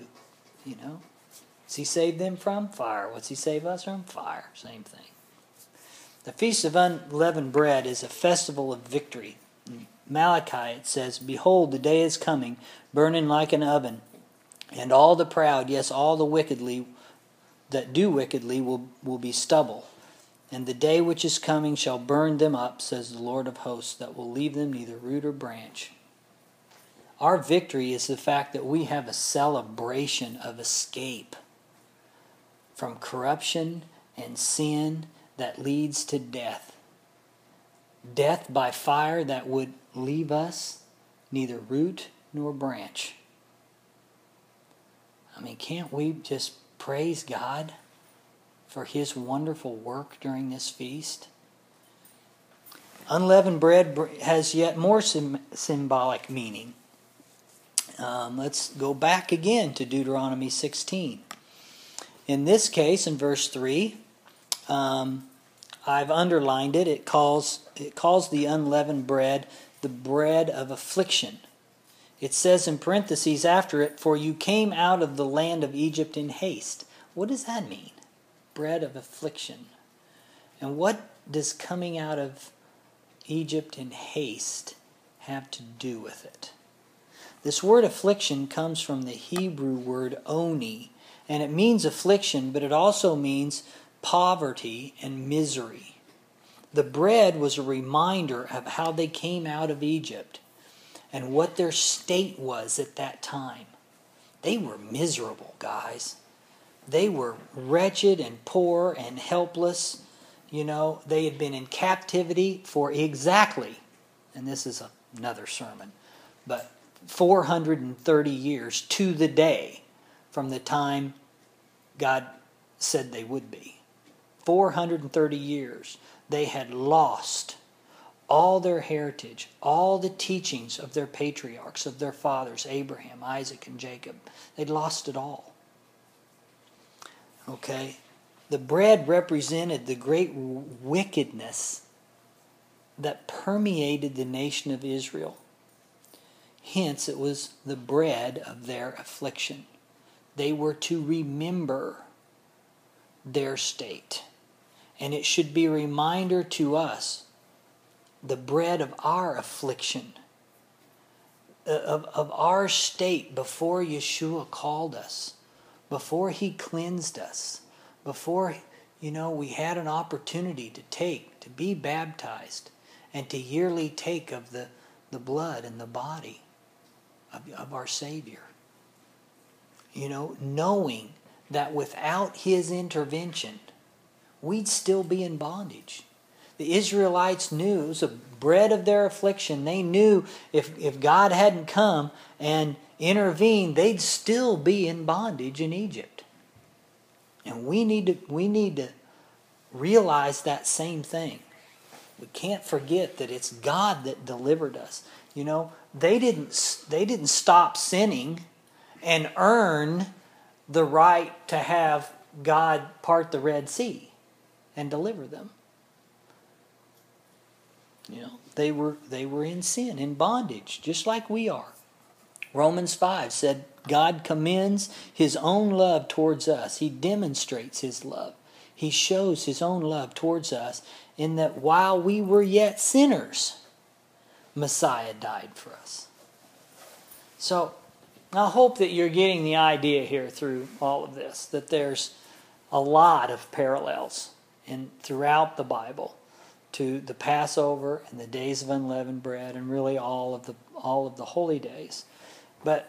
What's he saved them from? Fire. What's he save us from? Fire. Same thing. The Feast of Unleavened Bread is a festival of victory. In Malachi it says, behold, the day is coming, burning like an oven, and all the proud, yes, all the wickedly that do wickedly will be stubble. And the day which is coming shall burn them up, says the Lord of hosts, that will leave them neither root or branch. Our victory is the fact that we have a celebration of escape from corruption and sin that leads to death. Death by fire that would leave us neither root nor branch. Can't we just praise God for his wonderful work during this feast? Unleavened bread has yet more symbolic meaning. Let's go back again to Deuteronomy 16. In this case, in verse 3, I've underlined it. It calls the unleavened bread the bread of affliction. It says in parentheses after it, for you came out of the land of Egypt in haste. What does that mean? Bread of affliction. And what does coming out of Egypt in haste have to do with it? This word affliction comes from the Hebrew word oni, and it means affliction, but it also means poverty and misery. The bread was a reminder of how they came out of Egypt and what their state was at that time. They were miserable, guys. They were wretched and poor and helpless. You know, they had been in captivity for exactly, and this is another sermon, but 430 years to the day from the time God said they would be. 430 years. They had lost all their heritage, all the teachings of their patriarchs, of their fathers, Abraham, Isaac, and Jacob. They'd lost it all. Okay? The bread represented the great wickedness that permeated the nation of Israel. Hence, it was the bread of their affliction. They were to remember their state. And it should be a reminder to us, the bread of our affliction, of our state before Yeshua called us, before He cleansed us, before, we had an opportunity to be baptized, and to yearly take of the blood and the body of our Savior. Knowing that without His intervention, we'd still be in bondage. The Israelites knew it was the bread of their affliction. They knew if God hadn't come and intervened, they'd still be in bondage in Egypt. And we need to realize that same thing. We can't forget that it's God that delivered us. They didn't stop sinning and earn the right to have God part the Red Sea and deliver them. They were in sin, in bondage, just like we are. Romans 5 said God commends His own love towards us. He demonstrates His love. He shows His own love towards us in that while we were yet sinners, Messiah died for us. So I hope that you're getting the idea here through all of this, that there's a lot of parallels throughout the Bible to the Passover and the days of unleavened bread, and really all of the holy days. But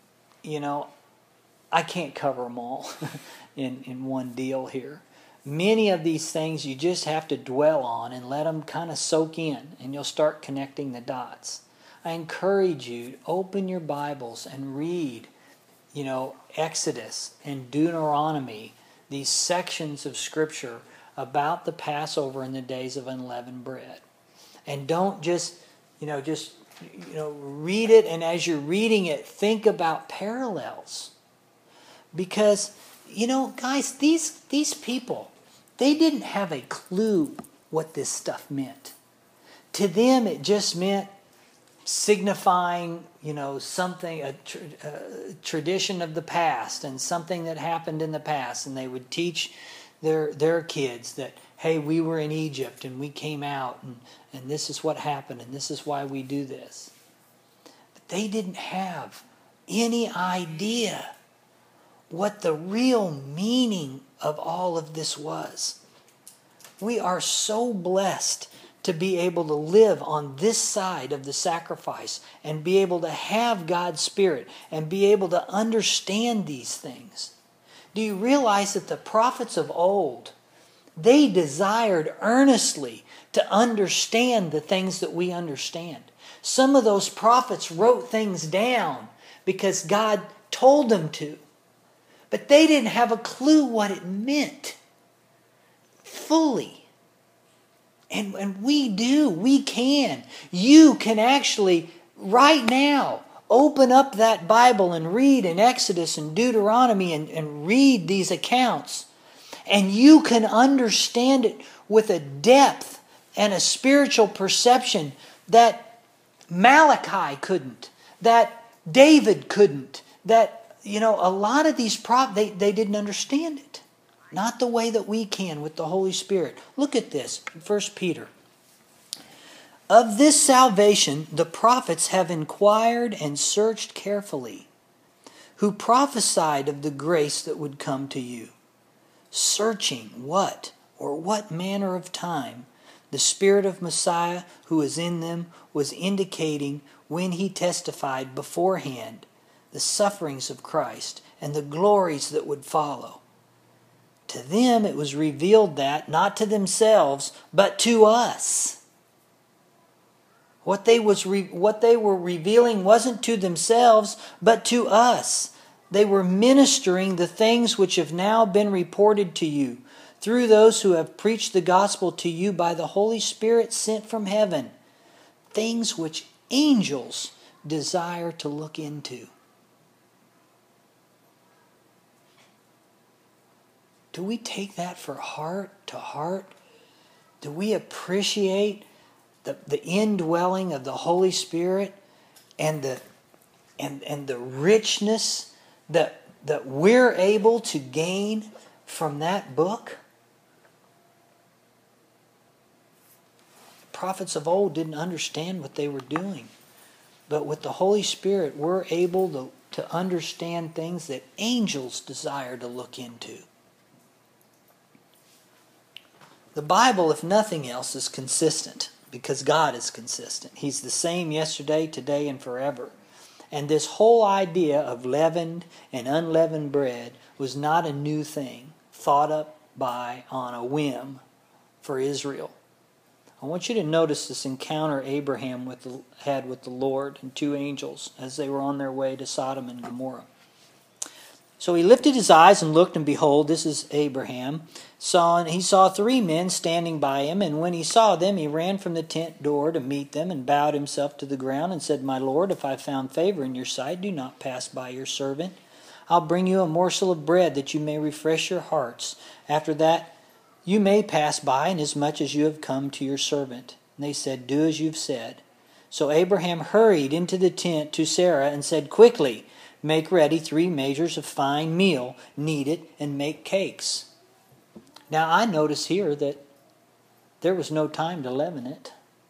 I can't cover them all in one deal here. Many of these things you just have to dwell on and let them kind of soak in, and you'll start connecting the dots. I encourage you to open your Bibles and read, Exodus and Deuteronomy, these sections of Scripture about the Passover and the days of unleavened bread. And don't just read it, and as you're reading it, think about parallels. Because, guys, these people, they didn't have a clue what this stuff meant. To them, it just meant signifying, something, a tradition of the past and something that happened in the past. And they would teach their kids that, hey, we were in Egypt and we came out and this is what happened and this is why we do this. But they didn't have any idea what the real meaning of all of this was. We are so blessed to be able to live on this side of the sacrifice and be able to have God's Spirit and be able to understand these things. Do you realize that the prophets of old, they desired earnestly to understand the things that we understand? Some of those prophets wrote things down because God told them to. But they didn't have a clue what it meant fully. And we do. We can. You can actually, right now, open up that Bible and read in Exodus and Deuteronomy and read these accounts. And you can understand it with a depth and a spiritual perception that Malachi couldn't, that David couldn't, that a lot of these they didn't understand it. Not the way that we can with the Holy Spirit. Look at this, 1 Peter. Of this salvation the prophets have inquired and searched carefully, who prophesied of the grace that would come to you, searching what or what manner of time the Spirit of Messiah who is in them was indicating when he testified beforehand the sufferings of Christ and the glories that would follow. To them it was revealed that, not to themselves, but to us. What they were revealing wasn't to themselves, but to us. They were ministering the things which have now been reported to you through those who have preached the gospel to you by the Holy Spirit sent from heaven, things which angels desire to look into. Do we take that for heart to heart? Do we appreciate the indwelling of the Holy Spirit and the richness that we're able to gain from that book? The prophets of old didn't understand what they were doing. But with the Holy Spirit, we're able to understand things that angels desire to look into. The Bible, if nothing else, is consistent because God is consistent. He's the same yesterday, today, and forever. And this whole idea of leavened and unleavened bread was not a new thing thought up by on a whim for Israel. I want you to notice this encounter Abraham had with the Lord and two angels as they were on their way to Sodom and Gomorrah. So he lifted his eyes and looked, and behold, this is Abraham. He saw three men standing by him, and when he saw them, he ran from the tent door to meet them, and bowed himself to the ground, and said, My Lord, if I have found favor in your sight, do not pass by your servant. I'll bring you a morsel of bread, that you may refresh your hearts. After that, you may pass by, inasmuch as you have come to your servant. And they said, Do as you've said. So Abraham hurried into the tent to Sarah, and said, Quickly, make ready 3 measures of fine meal, knead it, and make cakes. Now I notice here that there was no time to leaven it.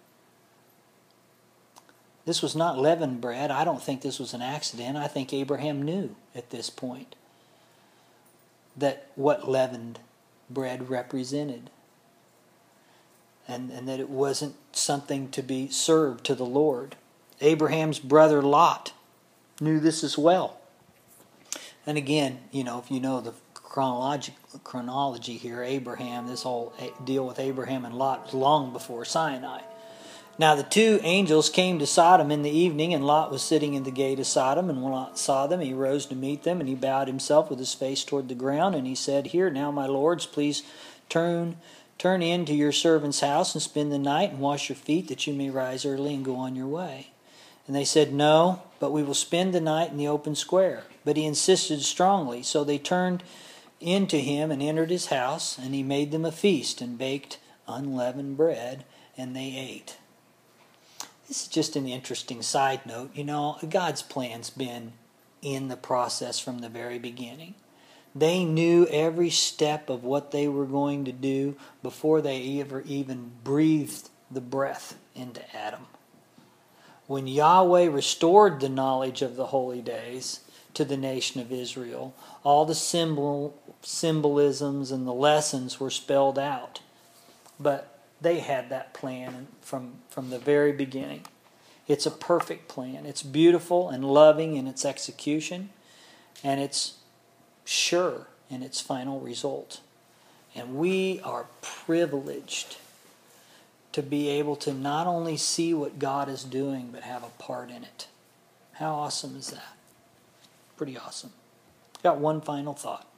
This was not leavened bread. I don't think this was an accident. I think Abraham knew at this point that what leavened bread represented. And that it wasn't something to be served to the Lord. Abraham's brother Lot knew this as well. And again, if you know the chronology here, Abraham, this whole deal with Abraham and Lot was long before Sinai. Now the 2 angels came to Sodom in the evening, and Lot was sitting in the gate of Sodom, and when Lot saw them, he rose to meet them, and he bowed himself with his face toward the ground, and he said, Here now, my lords, please turn in to your servant's house and spend the night and wash your feet, that you may rise early and go on your way. And they said, No, but we will spend the night in the open square. But he insisted strongly. So they turned into him and entered his house, and he made them a feast and baked unleavened bread, and they ate. This is just an interesting side note. God's plan's been in the process from the very beginning. They knew every step of what they were going to do before they ever even breathed the breath into Adam. When Yahweh restored the knowledge of the holy days to the nation of Israel, all the symbolisms and the lessons were spelled out. But they had that plan from the very beginning. It's a perfect plan. It's beautiful and loving in its execution, and it's sure in its final result. And we are privileged to be able to not only see what God is doing, but have a part in it. How awesome is that? Pretty awesome. Got one final thought.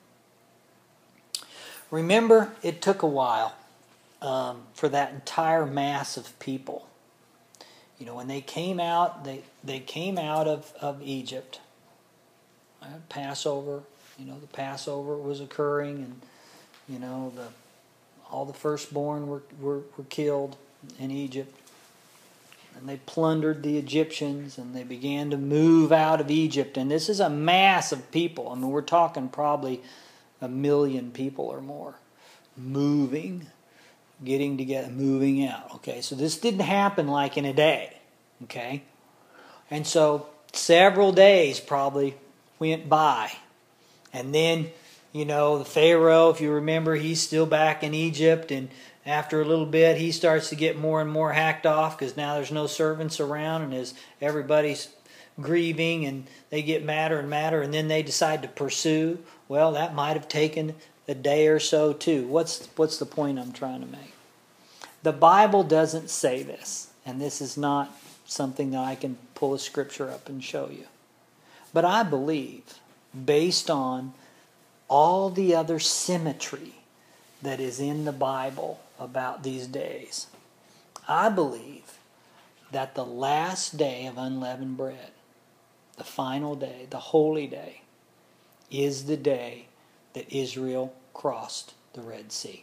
Remember, it took a while for that entire mass of people. When they came out, they came out of Egypt. Passover, the Passover was occurring, and all the firstborn were killed in Egypt. And they plundered the Egyptians, and they began to move out of Egypt. And this is a mass of people. We're talking probably 1 million people or more moving getting together, moving out. Okay, so this didn't happen like in a day. Okay, and so several days probably went by, and then the Pharaoh, if you remember, he's still back in Egypt, and after a little bit he starts to get more and more hacked off because now there's no servants around, and as everybody's grieving and they get madder and madder, and then they decide to pursue. Well, that might have taken a day or so too. What's the point I'm trying to make? The Bible doesn't say this, and this is not something that I can pull a scripture up and show you. But I believe, based on all the other symmetry that is in the Bible about these days, I believe that the last day of unleavened bread, the final day, the holy day, is the day that Israel crossed the Red Sea.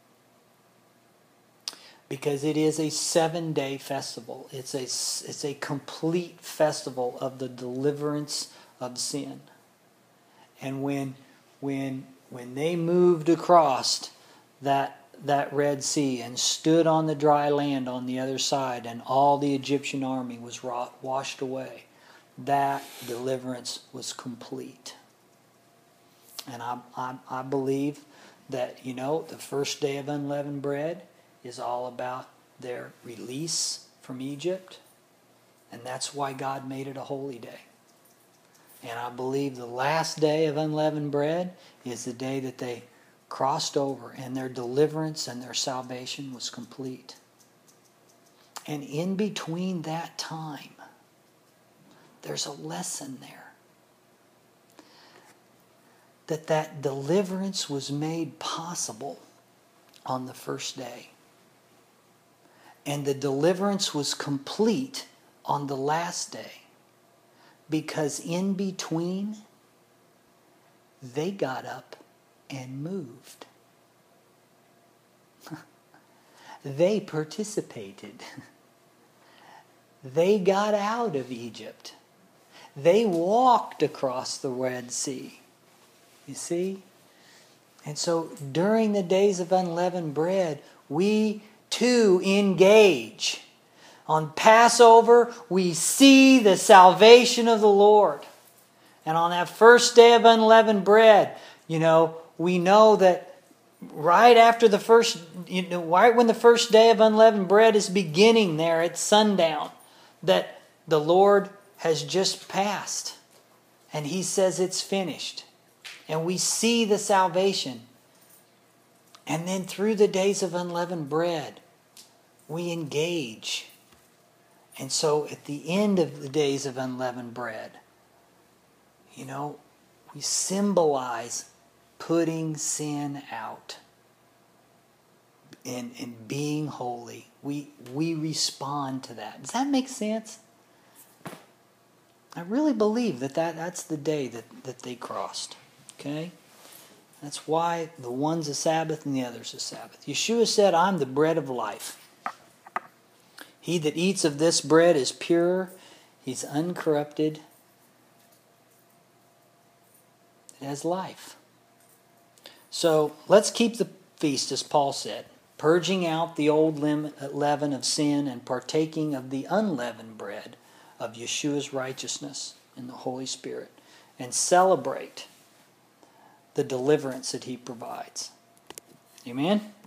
Because it is a 7-day festival. It's a complete festival of the deliverance of sin. And when they moved across that Red Sea and stood on the dry land on the other side, and all the Egyptian army was washed away, that deliverance was complete. And I believe that the first day of unleavened bread is all about their release from Egypt, and that's why God made it a holy day. And I believe the last day of unleavened bread is the day that they crossed over and their deliverance and their salvation was complete. And in between that time, there's a lesson there. That deliverance was made possible on the first day. And the deliverance was complete on the last day. Because in between, they got up and moved. They participated. They got out of Egypt. They walked across the Red Sea. You see? And so during the days of unleavened bread, we too engage. On Passover, we see the salvation of the Lord. And on that first day of unleavened bread, we know that right after the first, right when the first day of unleavened bread is beginning there at sundown, that the Lord has just passed. And He says it's finished. And we see the salvation. And then through the days of unleavened bread, we engage. And so at the end of the days of unleavened bread, we symbolize putting sin out and being holy. We respond to that. Does that make sense? I really believe that's the day that they crossed. Okay? That's why the one's a Sabbath and the other's a Sabbath. Yeshua said, "I'm the bread of life. He that eats of this bread is pure, he's uncorrupted, it has life." So let's keep the feast, as Paul said, purging out the old leaven of sin and partaking of the unleavened bread of Yeshua's righteousness in the Holy Spirit, and celebrate the deliverance that He provides. Amen?